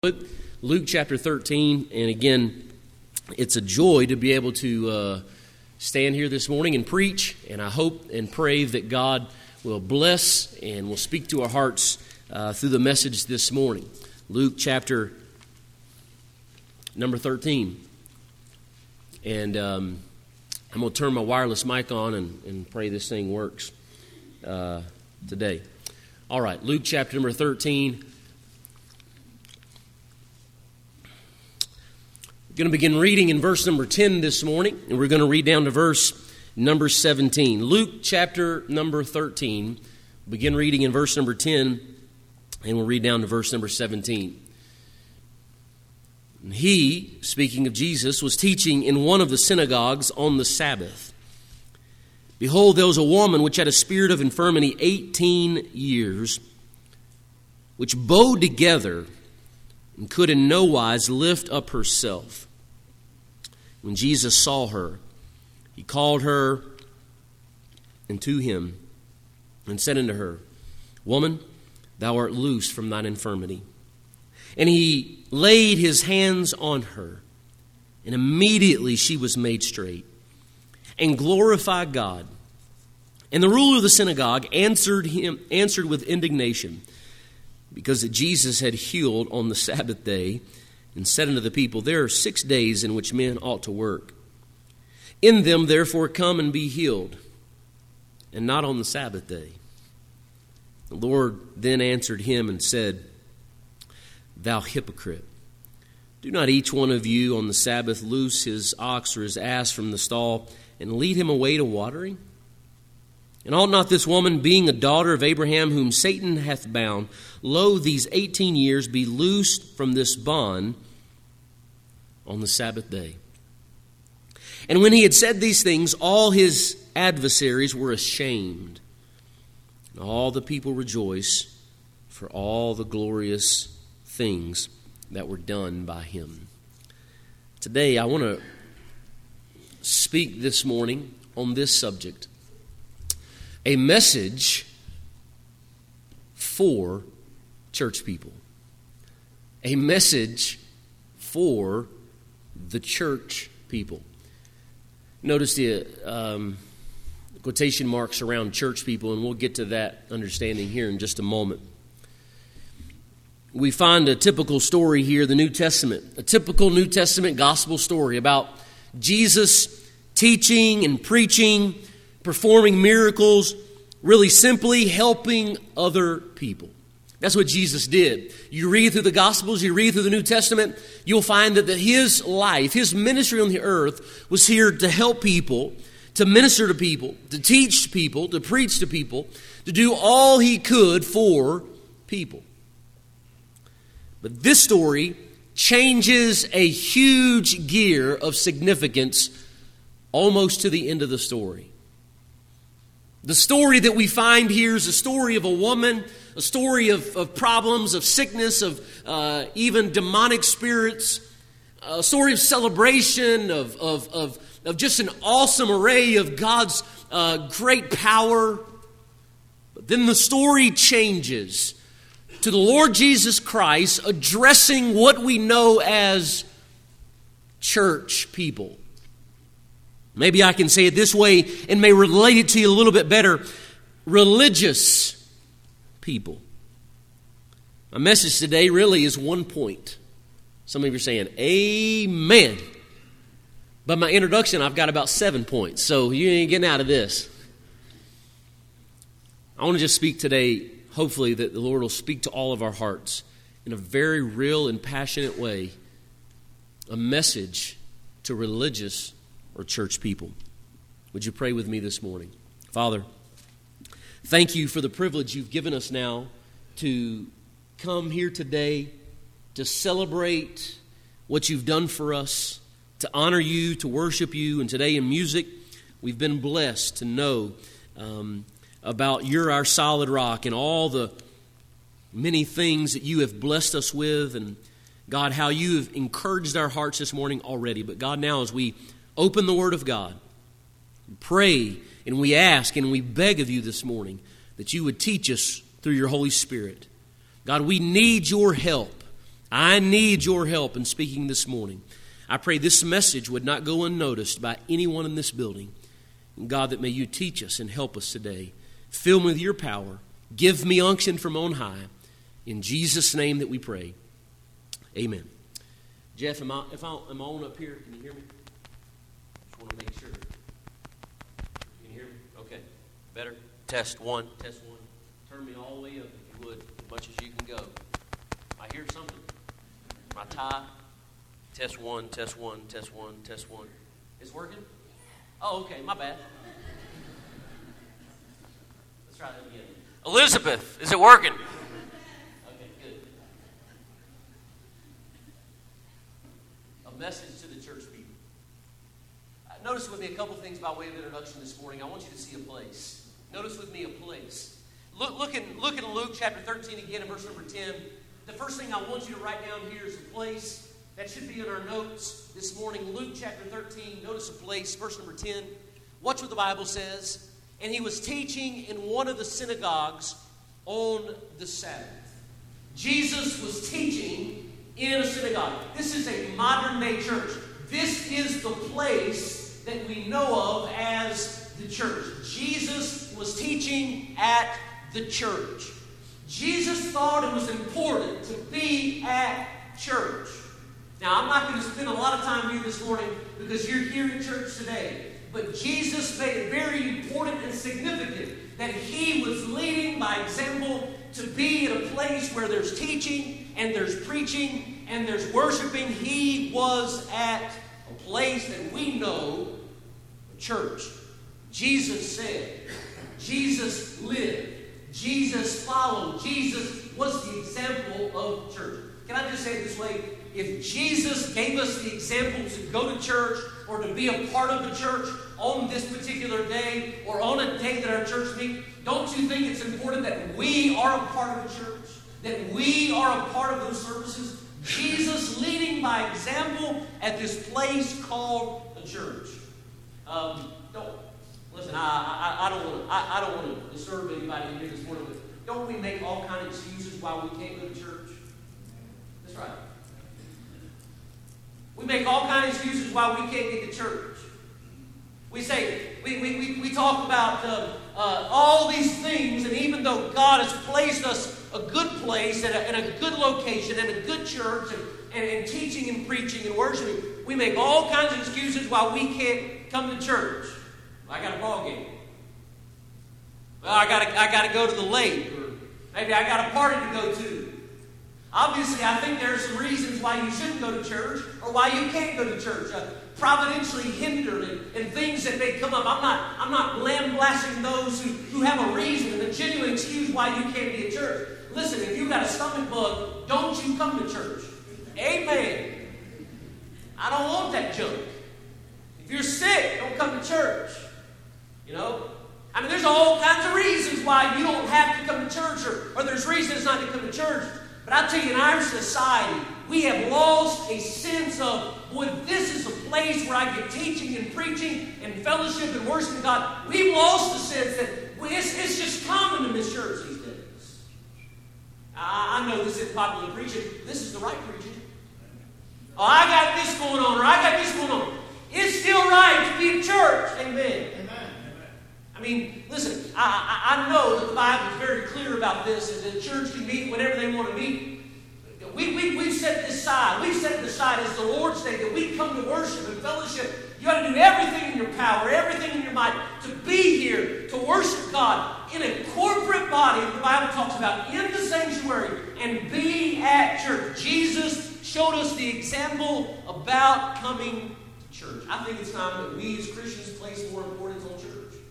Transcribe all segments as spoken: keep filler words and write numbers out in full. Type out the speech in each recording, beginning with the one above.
Luke chapter thirteen, and again, it's a joy to be able to uh, stand here this morning and preach, and I hope and pray that God will bless and will speak to our hearts uh, through the message this morning. Luke chapter number thirteen, and um, I'm going to turn my wireless mic on and, and pray this thing works uh, today. All right, Luke chapter number thirteen. We're going to begin reading in verse number ten this morning, and we're going to read down to verse number seventeen. Luke chapter number thirteen, begin reading in verse number ten, and we'll read down to verse number seventeen. And he, speaking of Jesus, was teaching in one of the synagogues on the Sabbath. Behold, there was a woman which had a spirit of infirmity eighteen years, which bowed together and could in no wise lift up herself. When Jesus saw her, he called her unto him and said unto her, Woman, thou art loosed from thine infirmity. And he laid his hands on her, and immediately she was made straight, and glorified God. And the ruler of the synagogue answered him, answered with indignation, because that Jesus had healed on the Sabbath day, and said unto the people, There are six days in which men ought to work. In them therefore come and be healed, and not on the Sabbath day. The Lord then answered him and said, Thou hypocrite, do not each one of you on the Sabbath loose his ox or his ass from the stall, and lead him away to watering? And ought not this woman, being a daughter of Abraham, whom Satan hath bound, lo, these eighteen years, be loosed from this bond on the Sabbath day? And when he had said these things, all his adversaries were ashamed. And all the people rejoiced for all the glorious things that were done by him. Today, I want to speak this morning on this subject. A message for church people. A message for the church people. Notice the um, quotation marks around church people, and we'll get to that understanding here in just a moment. We find a typical story here, the New Testament, a typical New Testament gospel story about Jesus teaching and preaching, performing miracles, really simply helping other people. That's what Jesus did. You read through the Gospels, you read through the New Testament, you'll find that his life, his ministry on the earth was here to help people, to minister to people, to teach people, to preach to people, to do all he could for people. But this story changes a huge gear of significance almost to the end of the story. The story that we find here is a story of a woman, a story of, of problems, of sickness, of uh, even demonic spirits, a story of celebration, of, of, of, of just an awesome array of God's uh, great power. But then the story changes to the Lord Jesus Christ addressing what we know as church people. Maybe I can say it this way and may relate it to you a little bit better. Religious people. My message today really is one point. Some of you are saying, Amen. But my introduction, I've got about seven points. So you ain't getting out of this. I want to just speak today, hopefully, that the Lord will speak to all of our hearts in a very real and passionate way. A message to religious or church people. Would you pray with me this morning? Father, thank you for the privilege you've given us now to come here today to celebrate what you've done for us, to honor you, to worship you. And today in music, we've been blessed to know um, about You're Our Solid Rock and all the many things that you have blessed us with. And God, how you have encouraged our hearts this morning already. But God, now as we open the Word of God, pray, and we ask and we beg of you this morning that you would teach us through your Holy Spirit. God, we need your help I need your help in speaking this morning. I pray this message would not go unnoticed by anyone in this building. And God, that may you teach us and help us today. Fill me with your power. Give me unction from on high. In Jesus' name that we pray. Amen. Jeff, am I, if I, am I on up here? Can you hear me? Just want to make sure. Can you hear me? Okay. Better? Test one. Test one. Turn me all the way up if you would, as much as you can go. I hear something. My tie. Test one, test one, test one, test one. It's working? Oh, okay. My bad. Let's try that again. Elizabeth, is it working? Okay, good. A message to the church people. Uh, notice with me a couple things by way of introduction this morning. I want you to see a place. Notice with me a place. Look, look, in, look in Luke chapter thirteen again in verse number ten. The first thing I want you to write down here is a place. That should be in our notes this morning. Luke chapter thirteen, notice a place, verse number ten. Watch what the Bible says. And he was teaching in one of the synagogues on the Sabbath. Jesus was teaching in a synagogue. This is a modern-day church. This is the place that we know of as the church. Jesus was teaching at the church. Jesus thought it was important to be at church. Now, I'm not going to spend a lot of time here this morning because you're here in church today. But Jesus made it very important and significant that he was leading by example to be at a place where there's teaching and there's preaching and there's worshiping. He was at a place that we know, a church. Jesus said, Jesus lived, Jesus followed, Jesus was the example of church. Can I just say it this way? If Jesus gave us the example to go to church or to be a part of the church on this particular day or on a day that our church meets, don't you think it's important that we are a part of the church? That we are a part of those services? Jesus leading by example at this place called a church. Um, don't listen. I, I, I don't want to. I, I don't want to disturb anybody here this morning, but don't we make all kinds of excuses why we can't go to church? That's right. We make all kinds of excuses why we can't get to church. We say, we, we, we, we talk about uh, uh, all these things, and even though God has placed us a good place and a, and a good location and a good church and, and, and teaching and preaching and worshiping, we make all kinds of excuses why we can't come to church. I got a ball game. Well, I got I got to go to the lake, or maybe I got a party to go to. Obviously, I think there are some reasons why you shouldn't go to church or why you can't go to church. Uh, providentially hindered and, and things that may come up. I'm not, I'm not lambasting those who, who have a reason and a genuine excuse why you can't be at church. Listen, if you've got a stomach bug, don't you come to church. Amen. I don't want that junk. If you're sick, don't come to church. You know? I mean, there's all kinds of reasons why you don't have to come to church, or, or there's reasons not to come to church. But I tell you, in our society, we have lost a sense of, boy, this is a place where I get teaching and preaching and fellowship and worshiping God. We've lost the sense that well, it's, it's just common in this church these days. I, I know this isn't popular preaching. This is the right preaching. Oh, I got this going on, or I got this going on. It's still right to be in church. Amen. Amen. I mean, listen, I, I, I know that the Bible is very clear about this, and the church can meet whenever they want to meet. We, we, we've set this aside. We've set it aside as the Lord's Day, that we come to worship and fellowship. You got to do everything in your power, everything in your might to be here, to worship God in a corporate body that the Bible talks about in the sanctuary and be at church. Jesus showed us the example about coming to church. I think it's time that we as Christians place more importance on church.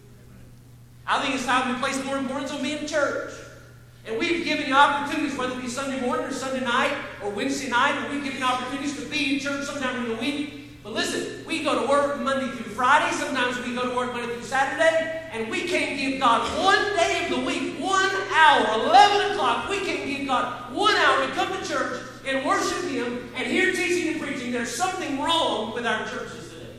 I think it's time we place more importance on being in church. And we've given you opportunities, whether it be Sunday morning or Sunday night or Wednesday night, and we've given you opportunities to be in church sometime in the week. But listen, we go to work Monday through Friday. Sometimes we go to work Monday through Saturday. And we can't give God one day of the week, one hour, eleven o'clock. We can't give God one hour to come to church and worship Him and hear teaching and preaching. There's something wrong with our churches today.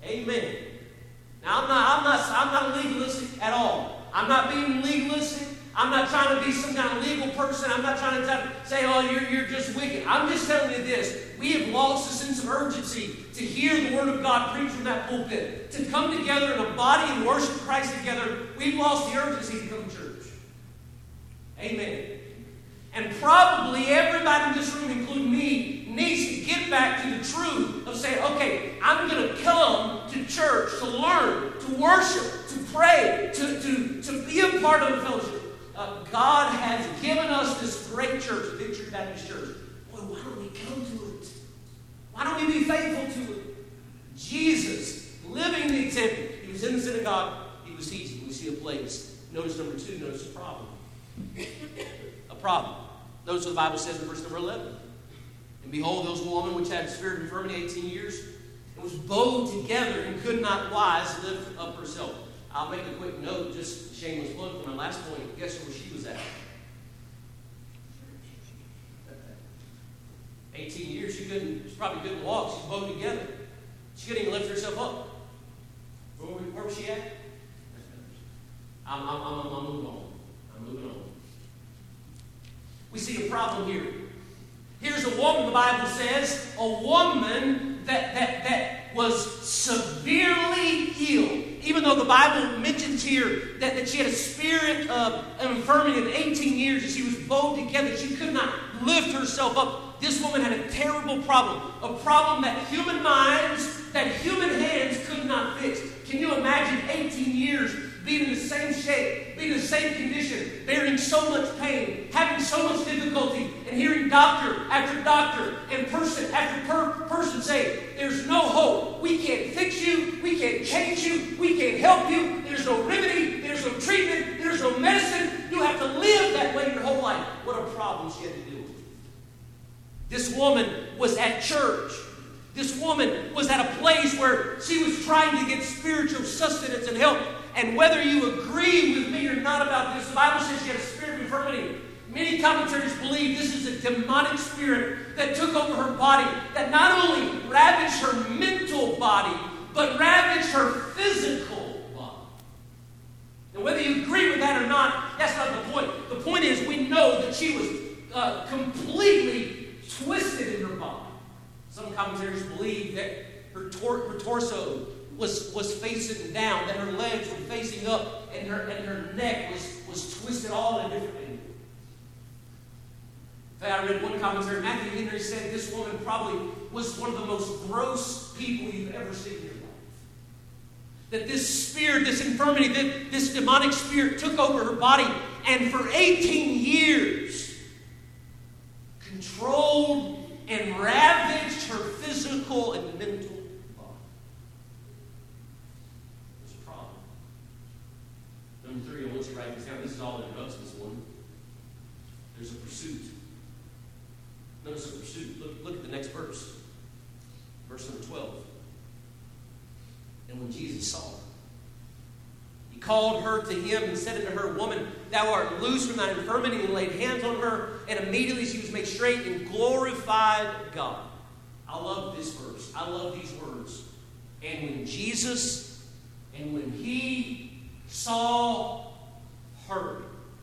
Amen. Now, I'm not, I'm not, I'm not legalistic at all. I'm not being legalistic. I'm not trying to be some kind of legal person. I'm not trying to say, oh, you're, you're just wicked. I'm just telling you this. We have lost a sense of urgency to hear the Word of God preached from that pulpit. To come together in a body and worship Christ together, we've lost the urgency to come to church. Amen. And probably everybody in this room, including me, needs to get back to the truth of saying, okay, I'm going to come to church to learn, to worship, to pray, to, to, to be a part of the fellowship. Uh, God has given us this great church, Victory Baptist Church. Boy, why don't we come to it? Why don't we be faithful to it? Jesus, living the example. He was in the synagogue. He was teaching. We see a place. Notice number two. Notice a problem. A problem. Notice what the Bible says in verse number eleven. And behold, those woman which had a spirit of infirmity eighteen years, and was bowed together and could not wise lift up herself. I'll make a quick note, just shameless plug for my last point. Guess where she was at? eighteen years, she couldn't, she probably couldn't walk. She's bowed together. She couldn't even lift herself up. Where, where was she at? I'm, I'm, I'm, I'm moving on. I'm moving on. We see a problem here. Here's a woman, the Bible says, a woman that, that, that was severely ill. Even though the Bible mentions here that, that she had a spirit of infirmity of eighteen years and she was bowed together, she could not lift herself up. This woman had a terrible problem. A problem that human minds, that human hands could not fix. Can you imagine eighteen years being in the same shape, being in the same condition, bearing so much pain, having so much difficulty, and hearing doctor after doctor and person after per- person say, there's no hope. We can't fix you. We can't change you. We can't help you. There's no remedy. There's no treatment. There's no medicine. You have to live that way your whole life. What a problem she had to deal with. This woman was at church. This woman was at a place where she was trying to get spiritual sustenance and help. And whether you agree with me or not about this, the Bible says she had a spirit of infirmity. Many commentators believe this is a demonic spirit that took over her body, that not only ravaged her mental body, but ravaged her physical body. And whether you agree with that or not, that's not the point. The point is we know that she was uh, completely twisted in her body. Some commentators believe that her, tor- her torso was, was facing down, that her legs were facing up, and her and her neck was, was twisted all in a different angle. In fact, I read one commentary, Matthew Henry said this woman probably was one of the most gross people you've ever seen in your life. That this spirit, this infirmity, that this demonic spirit took over her body, and for eighteen years controlled and ravaged her physical and mental body. There's a problem. Number three, I want you to write this down. This is all the introduction to this one. There's a pursuit. Notice a pursuit. Look, look at the next verse. Verse number twelve. And when Jesus saw her, he called her to him and said unto her, Woman, thou art loosed from thy infirmity, and laid hands on her, and immediately she was made straight and glorified God. I love this verse. I love these words. And when Jesus, and when he saw her,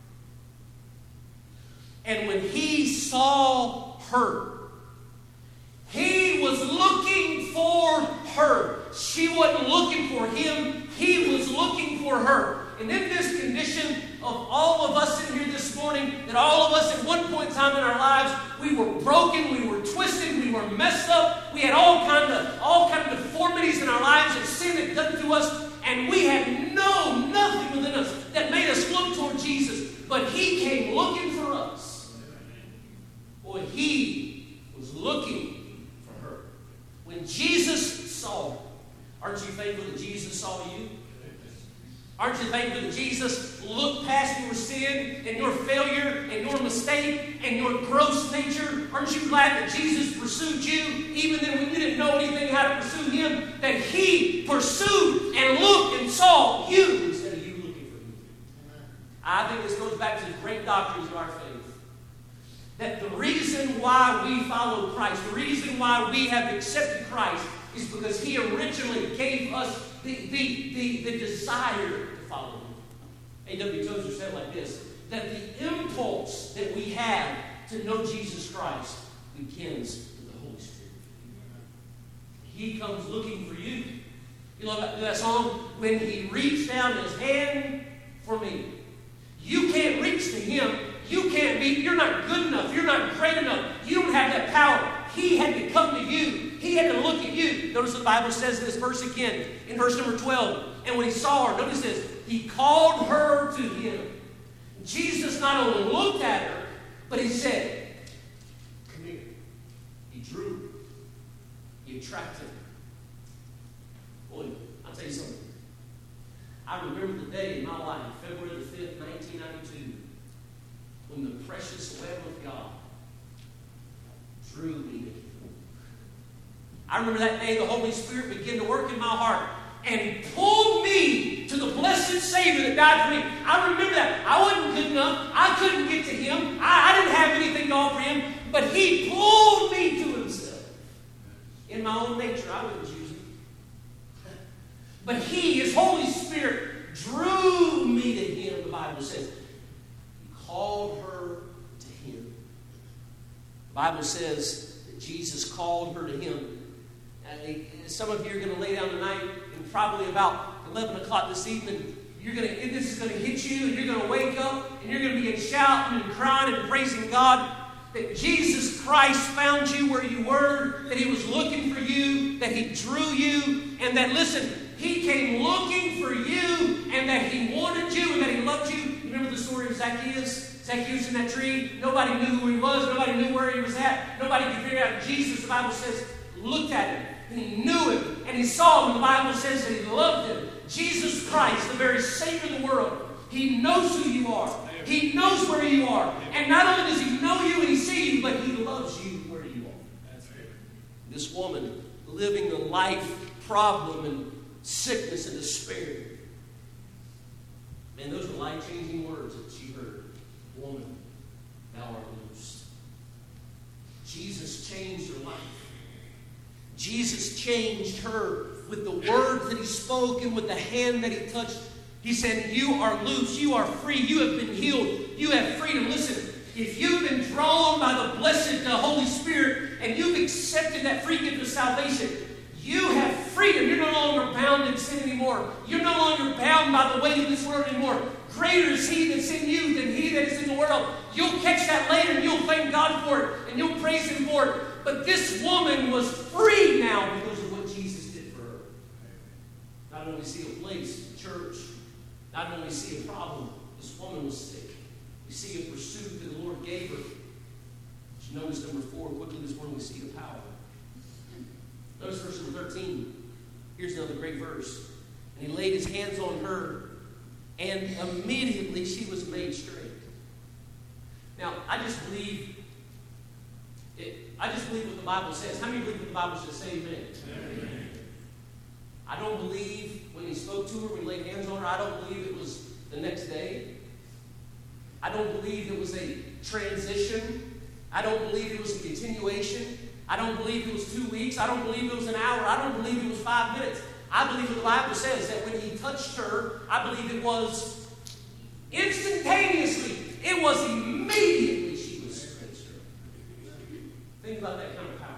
and when he saw her, he was looking for her. She wasn't looking for him. He was looking for her. And in this condition of all of us in here this morning, that all of us at one point in time in our lives, we were broken, we were twisted, we were messed up, we had all kind of all kind of deformities in our lives that sin had done to us, and we had no nothing within us that made us look toward Jesus. But he came looking for us. Boy, he was looking for her. When Jesus saw her, aren't you thankful that Jesus saw you? Aren't you thankful that Jesus looked past your sin and your failure and your mistake and your gross nature? Aren't you glad that Jesus pursued you even then when you didn't know anything how to pursue him? That he pursued and looked and saw you instead of you looking for him. I think this goes back to the great doctrines of our faith. That the reason why we follow Christ, the reason why we have accepted Christ, is because he originally gave us the, the, the, the desire to follow him. A W Tozer said it like this. that the impulse that we have to know Jesus Christ begins with the Holy Spirit. He comes looking for you. You know that, that song? When He reached down His hand for me. You can't reach to Him. You can't be, you're not good enough. You're not great enough. You don't have that power. He had to come to you. He had to look at you. Notice the Bible says this verse again in verse number twelve. And when He saw her, notice this, He called her to Him. Jesus not only looked at her, but He said, come here. He drew her. He attracted her. Boy, I'll tell you something. I remember the day in my life, February the fifth, nineteen ninety-two, when the precious Lamb of God drew me to Him. I remember that day the Holy Spirit began to work in my heart and pulled me to the blessed Savior that died for me. I remember that. I wasn't good enough. I couldn't get to Him. I, I didn't have anything to offer Him. But He pulled me to Himself. In my own nature, I wouldn't choose Him. But He, His Holy Spirit, drew me to Him, the Bible says. He called her to Him. The Bible says that Jesus called her to Him. And some of you are going to lay down tonight, and probably about eleven o'clock this evening, you're going to, this is going to hit you, and you're going to wake up, and you're going to begin shouting and crying and praising God that Jesus Christ found you where you were, that He was looking for you, that He drew you, and that, listen, He came looking for you, and that He wanted you, and that He loved you. You remember the story of Zacchaeus? Zacchaeus in that tree. Nobody knew who he was. Nobody knew where he was at. Nobody could figure out. Jesus, the Bible says, looked at him, and He knew him, and He saw him. The Bible says that He loved him. Jesus Christ, the very Savior of the world, He knows who you are. He knows where you are. And not only does He know you and He see you, but He loves you where you are. That's right. This woman living the life problem and sickness and despair. Man, those were life-changing words that she heard. Woman, thou art loosed. Jesus changed her life. Jesus changed her with the words that He spoke and with the hand that He touched. He said, you are loose. You are free. You have been healed. You have freedom. Listen, if you've been drawn by the blessed the Holy Spirit and you've accepted that free gift of salvation, you have freedom. You're no longer bound in sin anymore. You're no longer bound by the weight of this world anymore. Greater is He that's in you than he that is in the world. You'll catch that later and you'll thank God for it and you'll praise Him for it. But this woman was free now because of what Jesus did for her. Not only see a place, a church, not only see a problem, this woman was sick. We see a pursuit that the Lord gave her. But you notice number four, quickly this morning we see the power. Notice verse number thirteen. Here's another great verse. And He laid His hands on her, and immediately she was made straight. Now, I just believe it, I just believe what the Bible says. How many believe what the Bible says? Say amen. Amen. I don't believe when He spoke to her, when He laid hands on her, I don't believe it was the next day. I don't believe it was a transition. I don't believe it was a continuation. I don't believe it was two weeks. I don't believe it was an hour. I don't believe it was five minutes. I believe what the Bible says, that when He touched her, I believe it was instantaneously. It was immediately she was straight. Think about that kind of power.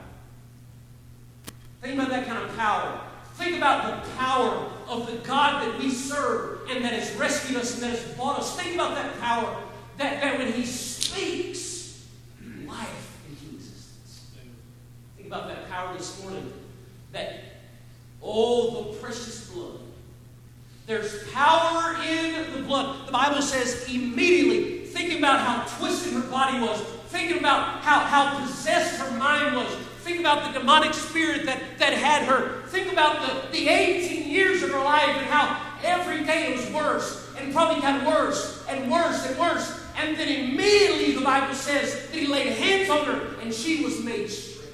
Think about that kind of power. Think about the power of the God that we serve and that has rescued us and that has bought us. Think about that power that, that when He speaks, life into existence. Think about that power this morning. That, oh, the precious blood. There's power in the blood. The Bible says immediately, thinking about how twisted her body was, thinking about how, how possessed her mind was, think about the demonic spirit that, that had her. Think about the, the eighteen years of her life and how every day it was worse and probably got worse and worse and worse. And then immediately the Bible says that He laid hands on her and she was made straight.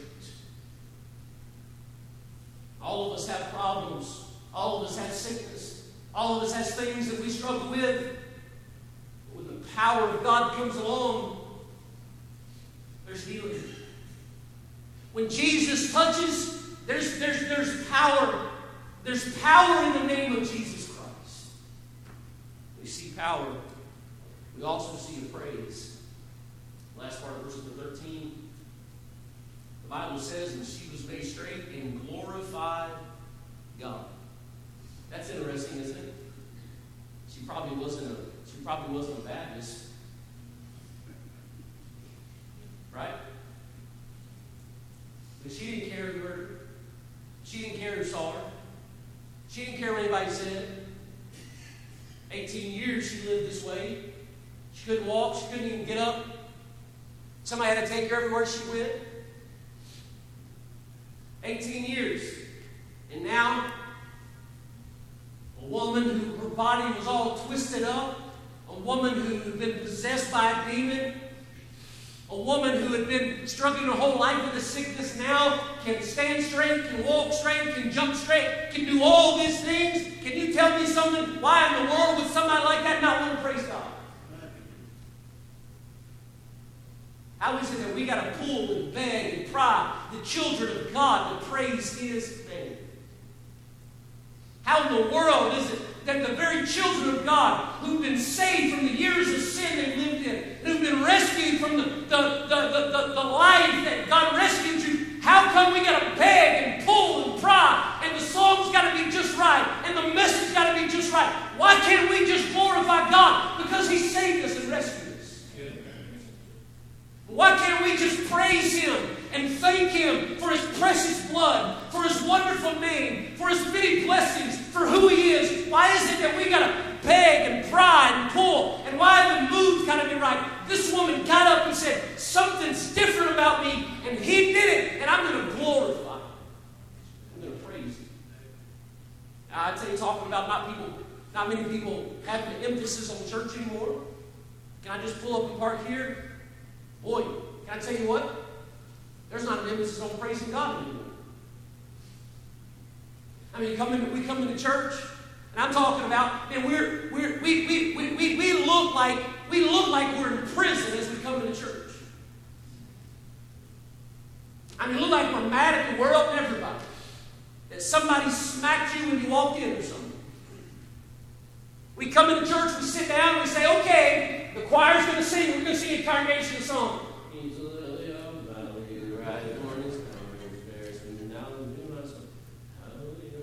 All of us have problems. All of us have sickness. All of us has things that we struggle with. But when the power of God comes along, there's healing. When Jesus touches, there's, there's, there's power. There's power in the name of Jesus Christ. We see power. We also see a praise. Last part of verse thirteen. The Bible says, and she was made straight and glorified God. That's interesting, isn't it? She probably wasn't a she probably wasn't a Baptist. Right? But she didn't care who heard her. She didn't care who saw her. She didn't care what anybody said. eighteen years she lived this way. She couldn't walk. She couldn't even get up. Somebody had to take her everywhere she went. eighteen years. And now, a woman who her body was all twisted up, a woman who had been possessed by a demon, a woman who had been struggling her whole life with a sickness now can stand straight, can walk straight, can jump straight, can do all these things. Can you tell me something? Why in the world would somebody like that not want to praise God? How is it that we got to pull and beg and pry the children of God to praise His name? How in the world is it that the very children of God who've been saved from the years of sin they've lived in, who've been rescued from the, the, the, the, the, the life that God rescued you, how come we got to beg and pull and pry, and the song's got to be just right, and the message got to be just right? Why can't we just glorify God because He saved us and rescued us? Why can't we just praise Him and thank Him for His precious blood, for His wonderful name, for His many blessings, for who He is? Why is it that we got to beg and pry and pull? And why the mood's got to be right? This woman got up and said, something's different about me, and He did it, and I'm going to glorify Him. I'm going to praise Him. Now, I tell you, talking about not people, not many people having an emphasis on church anymore. Can I just pull up and park here? Boy, can I tell you what? There's not an emphasis on praising God anymore. I mean, come in, we come into church, and I'm talking about, man, we're, we're, we, we, we, we, we look like we look like we're in prison as we come into church. I mean, we look like we're mad at the world and everybody. That somebody smacked you when you walked in or something. We come into church, we sit down, and we say, okay, the choir's going to sing. We're going to sing a congregation song. He's a lily of the valley, the bright morning star, bears and now do my song. Hallelujah.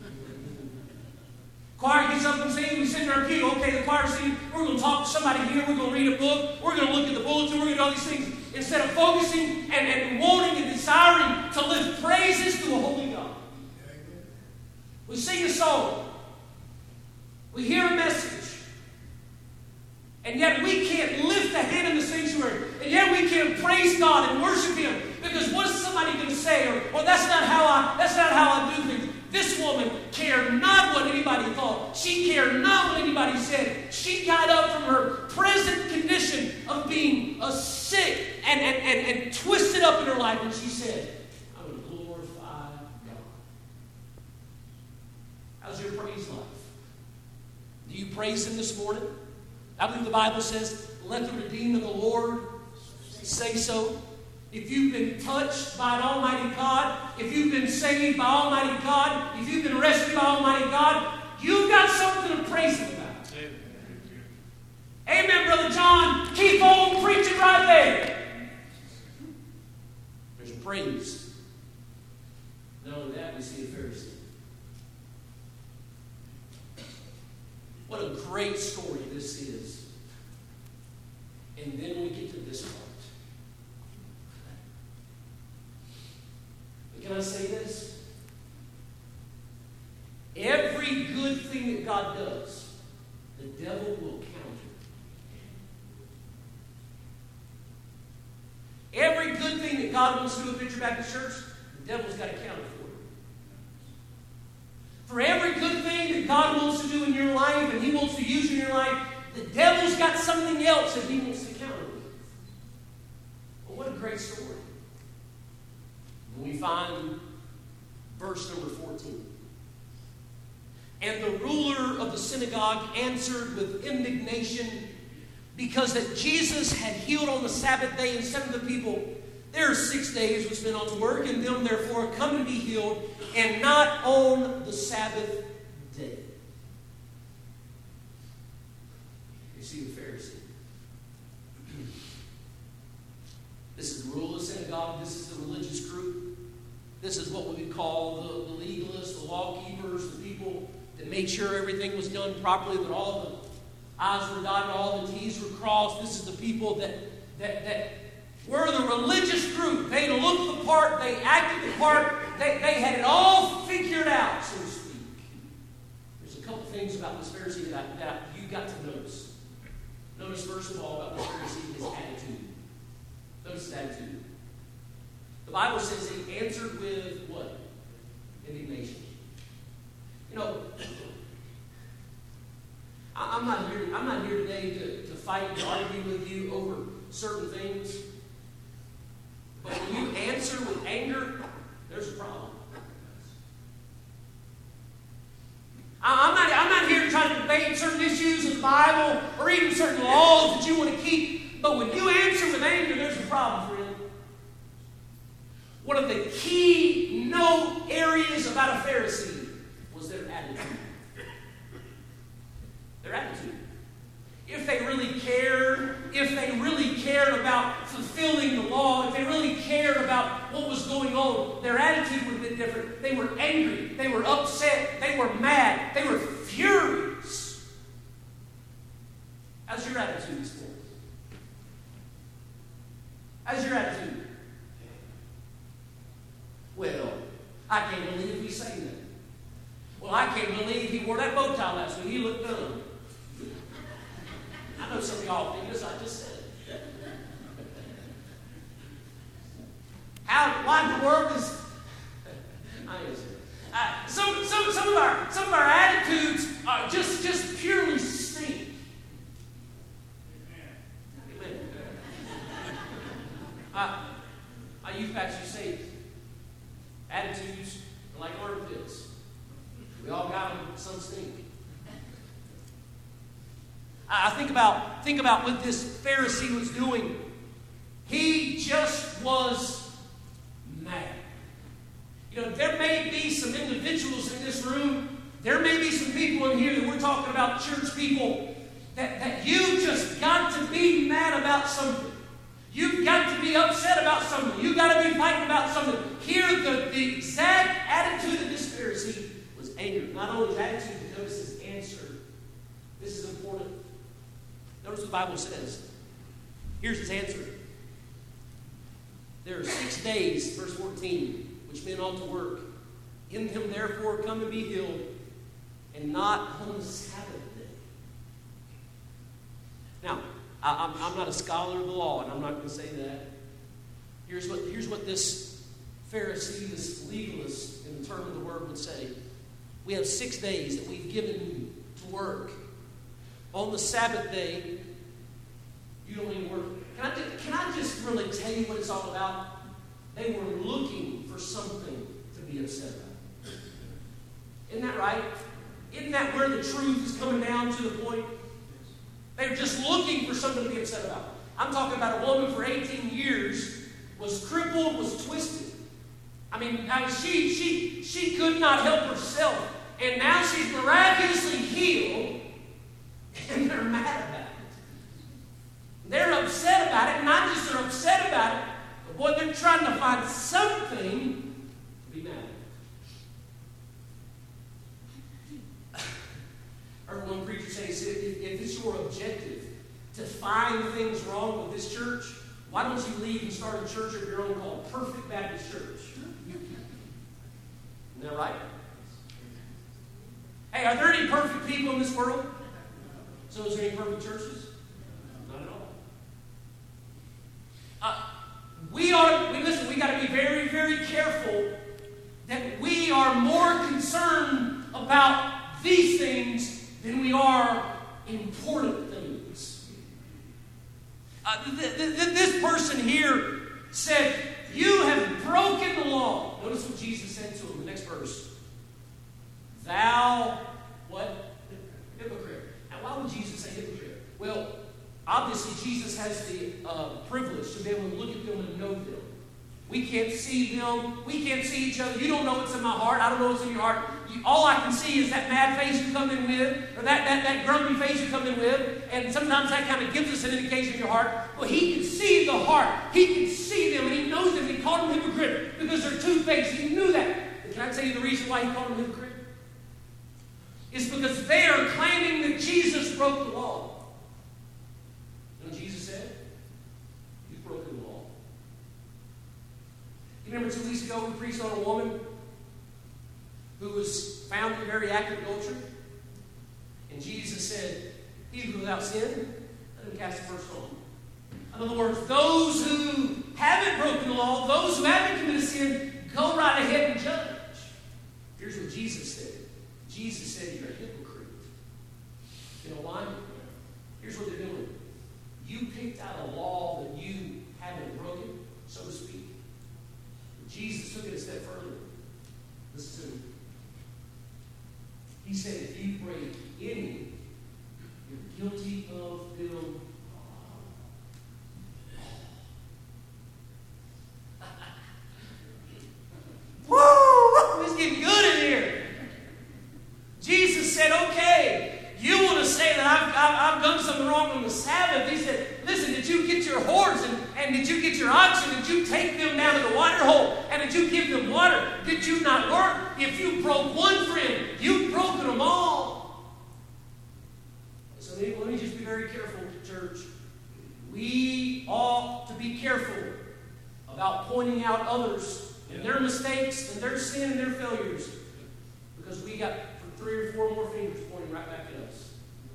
Choir gets up and sings. We sit in our pew. Okay, the choir's singing. We're going to talk to somebody here. We're going to read a book. We're going to look at the bulletin. We're going to do all these things. Instead of focusing and, and wanting and desiring to lift praises to a holy God. We sing a song. We hear a message. And yet we can't lift a hand in the sanctuary. And yet we can't praise God and worship Him. Because what is somebody going to say? Or, or that's not how I that's not how I do things. This woman cared not what anybody thought. She cared not what anybody said. She got up from her present condition of being a sick and, and, and, and twisted up in her life. And she said, I'm going to glorify God. How's your praise life? Do you praise Him this morning? I believe the Bible says, let the redeemed of the Lord say so. If you've been touched by an Almighty God, if you've been saved by Almighty God, if you've been rescued by Almighty God, you've got something to praise Him about. Amen, Amen, Brother John. Keep on preaching right there. There's praise. Not only that, we see a Pharisee. What a great story this is. And then we get to this part. But can I say this? Every good thing that God does, the devil will counter. Every good thing that God wants to do at Victory Baptist Church, the devil's got to counter for it. For every good thing that God wants to do in your life and He wants to use in your life, the devil's got something else that he wants to counter with. Well, what a great story. We find verse number fourteen. And the ruler of the synagogue answered with indignation because that Jesus had healed on the Sabbath day and said to the people, there are six days which men ought to work, and them therefore come to be healed, and not on the Sabbath day. You see the Pharisee. the rule of the synagogue. This is the religious group. This is what we would call the, the legalists, the law keepers, the people that made sure everything was done properly, that all the I's were dotted, all the T's were crossed. This is the people that, that, that were the religious group. They looked the part. They acted the part. They, they had it all figured out, so to speak. There's a couple things about this Pharisee that, I, that you got to notice. Notice, first of all, about this Pharisee, his attitude. Notice his attitude. The Bible says he answered with what? Indignation. You know, I'm not here. I'm not here today to, to fight and argue with you over certain things. But when you answer with anger, there's a problem. I'm not. I'm not here trying to debate certain issues of the Bible or even certain laws that you want to keep. But when you answer with anger, there's a problem, friend. One of the key note areas about a Pharisee was their attitude. Their attitude. If they really cared, if they really cared about fulfilling the law, if they really cared about what was going on, their attitude would have been different. They were angry. They were upset. They were mad. They were furious. How's your attitude this morning? How's your attitude? Well, I can't believe we sang that. Well, I can't believe he wore that bow tie last week. He looked dumb. I know some of y'all think this, I just said it. How, why in the world is... I uh, some, some, some, of our, some of our attitudes are just, just purely stink. Amen. uh, our youth pastor say, attitudes are like armpits. We all got them, some stink. I think about, think about what this Pharisee was doing. He just was mad. You know, there may be some individuals in this room, there may be some people in here that we're talking about, church people, that, that you just got to be mad about something. You've got to be upset about something. You've got to be fighting about something. Here, the, the exact attitude of this Pharisee was anger. Not only his attitude, but notice his answer. This is important. Notice what the Bible says. Here's his answer. There are six days, verse fourteen, which men ought to work. In them, therefore, come and be healed, and not on the Sabbath day. Now, I, I'm, I'm not a scholar of the law, and I'm not going to say that. Here's what, here's what this Pharisee, this legalist, in the term of the word, would say. We have six days that we've given you to work. On the Sabbath day, you don't even work. Can I, just, can I just really tell you what it's all about? They were looking for something to be upset about. Isn't that right? Isn't that where the truth is coming down to the point? They're just looking for something to be upset about. I'm talking about a woman for eighteen years, was crippled, was twisted. I mean, I mean she, she, she could not help herself. And now she's miraculously healed. And they're mad about it. They're upset about it. Not just they're upset about it, but boy, they're trying to find something to be mad at. I heard one preacher say, if, if it's your objective to find things wrong with this church, why don't you leave and start a church of your own called Perfect Baptist Church? Isn't that right? Hey, are there any perfect people in this world? So is there any perfect churches? Not at all. Uh, we are, we, listen, we got to be very, very careful that we are more concerned about these things than we are important things. Uh, th- th- th- this person here said, you have broken the law. Notice what Jesus said to him in the next verse. Thou, what? Hypocrite. Now, why would Jesus say hypocrite? Well, obviously, Jesus has the uh, privilege to be able to look at them and know them. We can't see them. We can't see each other. You don't know what's in my heart. I don't know what's in your heart. You, all I can see is that mad face you come in with, or that, that, that grumpy face you come in with, and sometimes that kind of gives us an indication of your heart. Well, he can see the heart. He can see them, and he knows them. He called them hypocrite because they're two-faced. He knew that. And can I tell you the reason why he called them hypocrite? It's because they are claiming that Jesus broke the law. You know what Jesus said? You've broken the law. You remember two weeks ago we preached on a woman who was found in very active adultery? And Jesus said, he who without sin, let him cast the first stone. In other words, those who haven't broken the law, those who haven't committed sin, go right ahead and judge. Here's what Jesus said. Jesus said, you're a hypocrite. You know why? Here's what they're doing. You picked out a law that you haven't broken, so to speak. But Jesus took it a step further. Listen to me. He said, if you break any, you're guilty of them. Woo! It's getting good in here. Jesus said, okay, you want to say that I've, I've, I've done something wrong on the Sabbath. He said, listen, did you get your horse and, and did you get your oxen? Did you take them down to the water hole? And did you give them water? Did you not work? If you broke one friend, you've broken them all. So let me, let me just be very careful, church. We ought to be careful about pointing out others and their mistakes and their sin and their failures, because we got three or four more fingers pointing right back at us.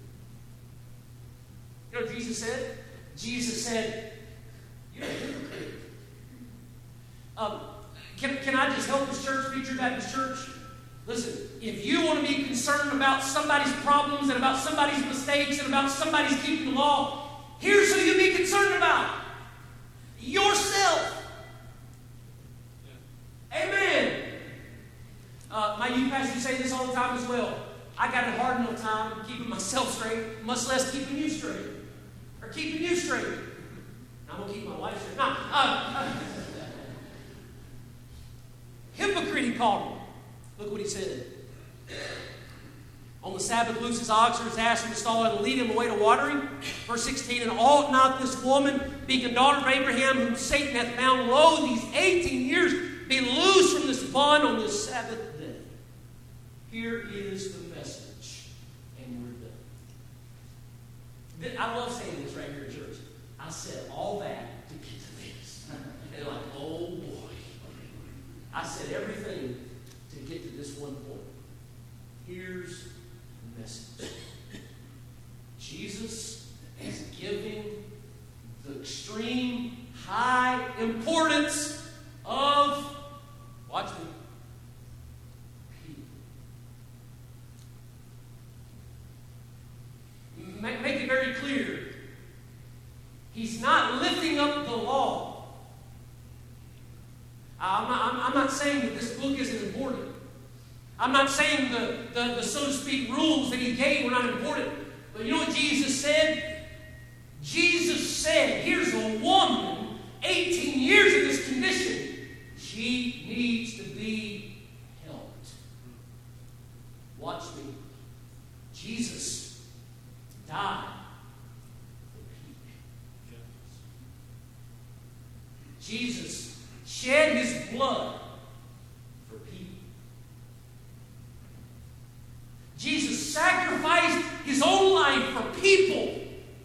You know what Jesus said? Jesus said, you're a hypocrite. Um, can, can I just help this church, Future Baptist Church? Listen, if you want to be concerned about somebody's problems and about somebody's mistakes and about somebody's keeping the law, here's who you be concerned about. Yourself. Amen. Uh, my youth pastors say this all the time as well. I got a hard enough time keeping myself straight, much less keeping you straight. Or keeping you straight. I'm going to keep my wife straight. No, uh, uh, hypocrite, he called him. Look what he said. On the Sabbath, loose his ox or his ass from the stall and lead him away to watering. Verse sixteen, and ought not this woman, being a daughter of Abraham, whom Satan hath bound low these eighteen years, be loosed from this bond on this Sabbath day? Here is the message, and we're done. I love saying this right here in church. I said all that to get to this. And they're like, oh boy. I said everything to get to this one point. Here's the message. Jesus is giving the extreme high importance of, watch me, people. Make, make it very clear. He's not lifting up the law. I'm not, I'm, I'm not saying that this book isn't important. I'm not saying the, the, the, so to speak, rules that he gave were not important. But you know what Jesus said? Jesus said, here's a woman, eighteen years in this condition. She needs to be helped. Watch me. Jesus died for people. Jesus shed his blood for people. Jesus sacrificed his own life for people.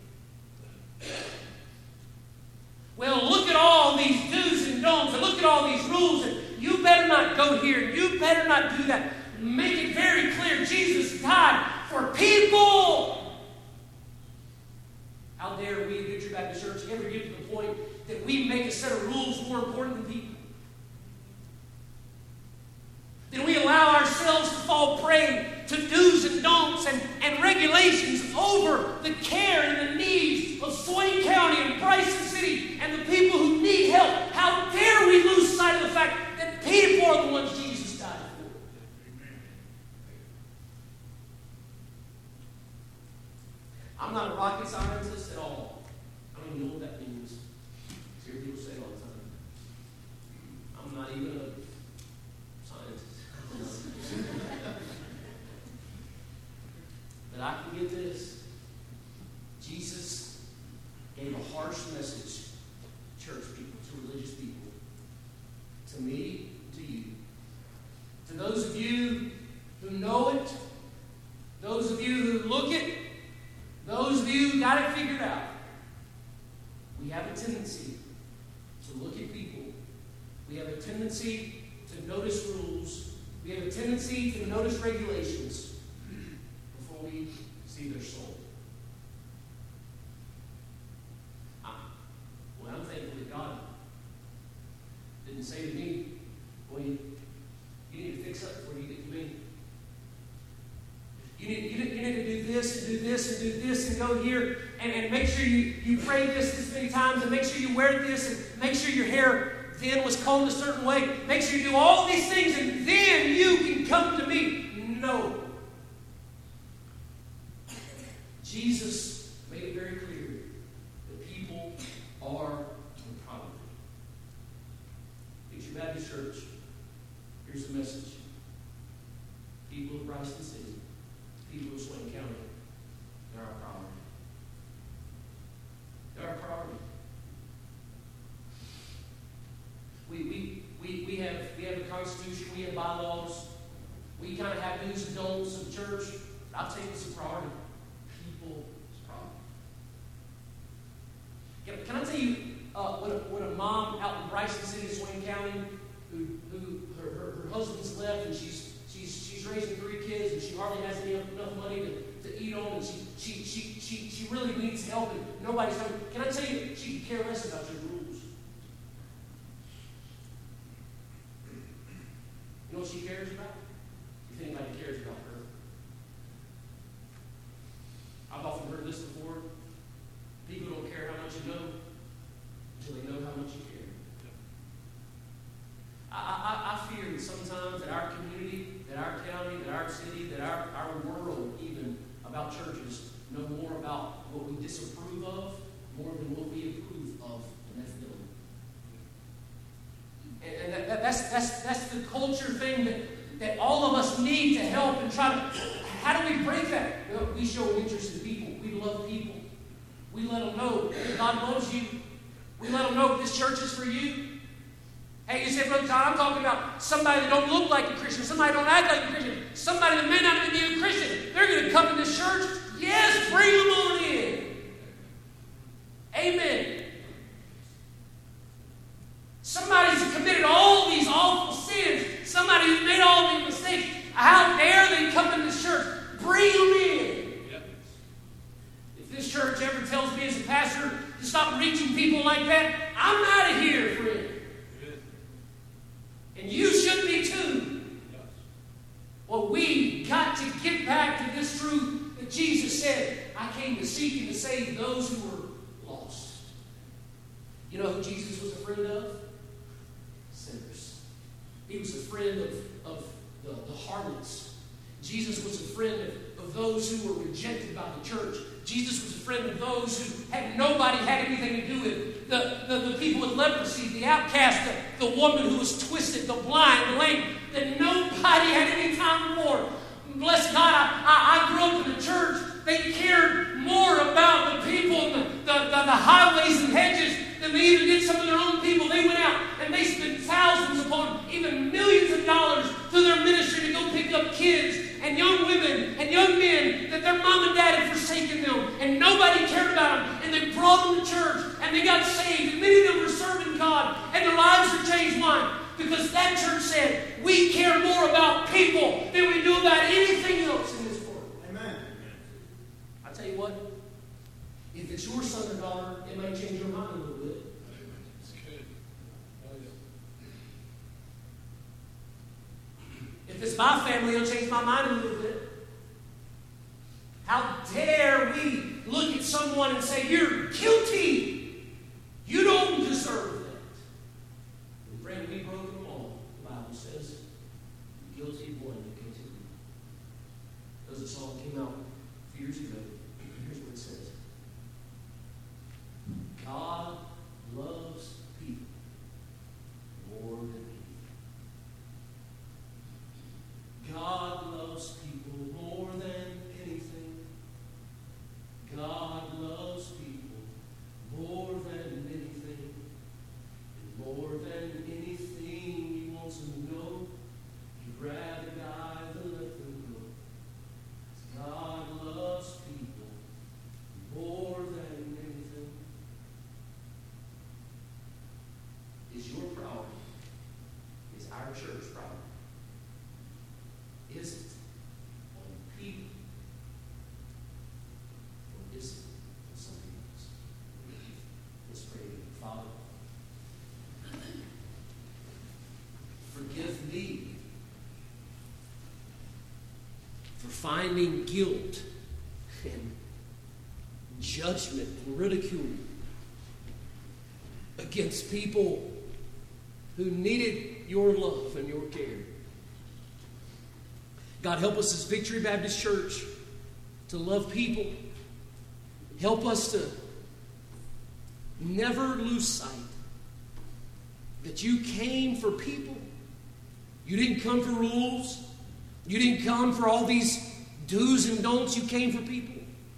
Well, look at all these do's and don'ts, and look at all these rules, and you better not go here, you better not do that. Make it very clear, Jesus died for people. How dare we, Future Baptist Church, ever get to the point that we make a set of rules more important than people? Then we allow ourselves to fall prey to do's and don'ts and, and regulations over the care and the needs of Swain County and Bryson City and the people who need help. How dare we lose sight of the fact that people are the ones Jesus died for? I'm not a rocket scientist at all. I don't even know what that means. I hear people say it all the time. not even a scientist. But I can get this. Jesus gave a harsh message to church people, to religious people, to me, to you. To those of you who know it, those of you who look it, those of you who got it figured out, we have a tendency to look at people. We have a tendency to notice rules. We have a tendency to notice regulations before we see their soul. I, well, I'm thankful that God didn't say to me, well, you, you need to fix up before you get to me. You need, you, need, you need to do this and do this and do this and go here and, and make sure you, you pray this this many times and make sure you wear this and make sure your hair then was combed a certain way. Make sure you do all these things and then you can come to me. No. Jesus made it very clear that people are the problem. Picture Baptist Church. Here's the message. People of Bryson City, people of Swain County, they're our priority. They're our priority. We, we, we, we, have, we have a constitution, we have bylaws, we kind of have do's and don'ts of the church. I'll tell you what's a priority. People is a priority. Can, can I tell you, uh, when, a, when a mom out in Bryson City, Swain County, who, who her, her, her husband's left and she's she's she's raising three kids and she hardly has any, enough money to, to eat on and she, she, she, she, she really needs help and nobody's helping. Can I tell you, she can care less about your rules. You know what she cares about? If anybody cares about her. I've often heard this before. People don't care how much you know until they know how much you care. I, I, I fear that sometimes that our community, that our county, that our city, that our, our world even about churches know more about what we disapprove of more than what we approve of in that building. And, and that, that, that's, that's, that's the culture thing that, that all of us need to help and try to. How do we break that? You know, we show interest in people. We love people. We let them know that God loves you. We let them know this church is for you. Hey, you say, Brother John, I'm talking about somebody that don't look like a Christian, somebody that don't act like a Christian, somebody that may not even be a Christian. They're going to come to this church. Yes, bring them on in. Amen. Somebody's committed all these awful sins. Somebody who's made all these mistakes. How dare they come to this church? Bring them in. Yep. If this church ever tells me as a pastor to stop reaching people like that, I'm out of here, friend. And you should be too. Yes. Well, we got to get back to this truth that Jesus said, I came to seek and to save those who were lost. You know who Jesus was a friend of? Sinners. He was a friend of, of the, the harlots. Jesus was a friend of, of those who were rejected by the church. Jesus was a friend of those who had nobody had anything to do with. The, the, the people with leprosy, the outcast, the, the woman who was twisted, the blind, the lame, that nobody had any time for. Bless God, I, I, I grew up in the church. They cared more about the people and the, the, the, the highways and hedges than they even did some of their own people. They went out and they spent thousands upon even millions of dollars through their ministry to go pick up kids and young women and young men that their mom and dad had forsaken them and nobody cared about them, and they brought them to church and they got saved, and many of them were serving God and their lives were changed. Why? Because that church said we care more about people than we do about anything else in this world. Amen. I tell you what, if it's your son or daughter, it may change your mind a little bit. That's good. Oh, yeah. If it's my family, it'll change my mind a little bit. How dare we look at someone and say, you're guilty. You don't deserve that. And friend, we broke them all. The Bible says, guilty of one, guilty of all. There's a song that came out a few years ago. Here's what it says. God loves people more than people. forgive me for finding guilt and judgment and ridicule against people who needed your love and your care. God, help us as Victory Baptist Church to love people. Help us to never lose sight that you came for people. You didn't come for rules. You didn't come for all these do's and don'ts. You came for people.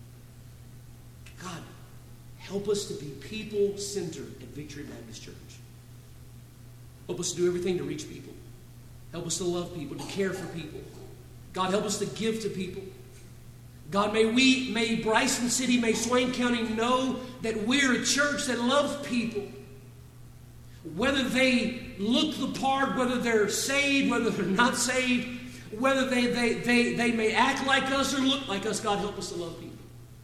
God, help us to be people-centered at Victory Baptist Church. Help us to do everything to reach people. Help us to love people, to care for people. God, help us to give to people. God, may we, may Bryson City, may Swain County know that we're a church that loves people. Whether they look the part, whether they're saved, whether they're not saved, whether they, they, they, they may act like us or look like us, God, help us to love people.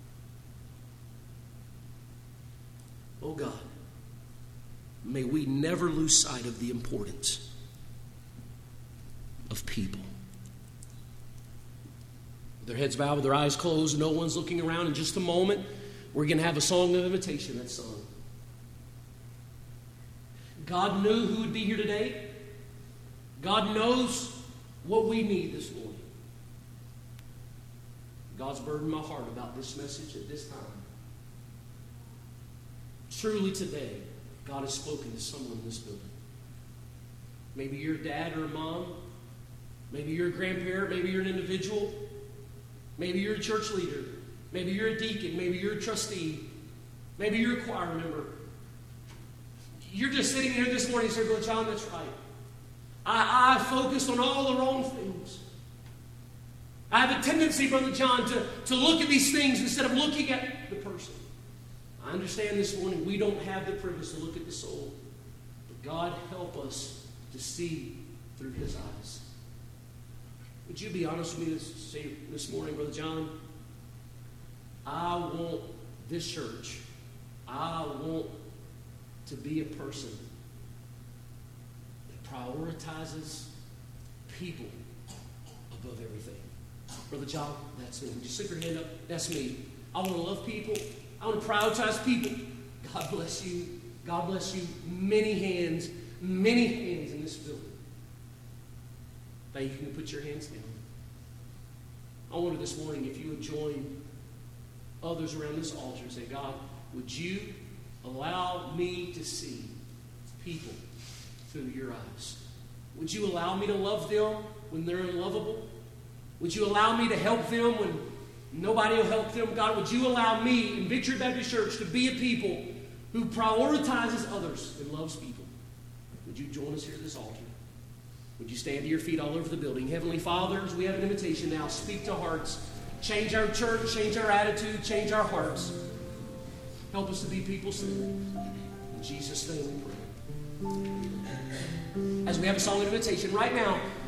Oh God, may we never lose sight of the importance of people. With their heads bowed, with their eyes closed, no one's looking around. In just a moment, we're going to have a song of invitation that's sung. God knew who would be here today. God knows what we need this morning. God's burdened my heart about this message at this time. Truly today, God has spoken to someone in this building. Maybe you're a dad or a mom. Maybe you're a grandparent. Maybe you're an individual. Maybe you're a church leader. Maybe you're a deacon. Maybe you're a trustee. Maybe you're a choir member. You're just sitting here this morning and saying, "Well, John, that's right. I, I focused on all the wrong things. I have a tendency, Brother John, to, to look at these things instead of looking at the person." I understand this morning we don't have the privilege to look at the soul. But God, help us to see through His eyes. Would you be honest with me this, say, this morning, Brother John? I want this church, I want to be a person that prioritizes people above everything. Brother John, that's me. Would you slip your hand up? That's me. I want to love people. I want to prioritize people. God bless you. God bless you. Many hands, many hands in this building. Thank you. You can put your hands down. I wonder this morning if you would join others around this altar and say, "God, would you allow me to see people through your eyes? Would you allow me to love them when they're unlovable? Would you allow me to help them when nobody will help them? God, would you allow me in Victory Baptist Church to be a people who prioritizes others and loves people?" Would you join us here at this altar? Would you stand to your feet all over the building? Heavenly Father, as we have an invitation now, speak to hearts. Change our church, change our attitude, change our hearts. Help us to be people-centered. In Jesus' name we pray. As we have a song of invitation right now,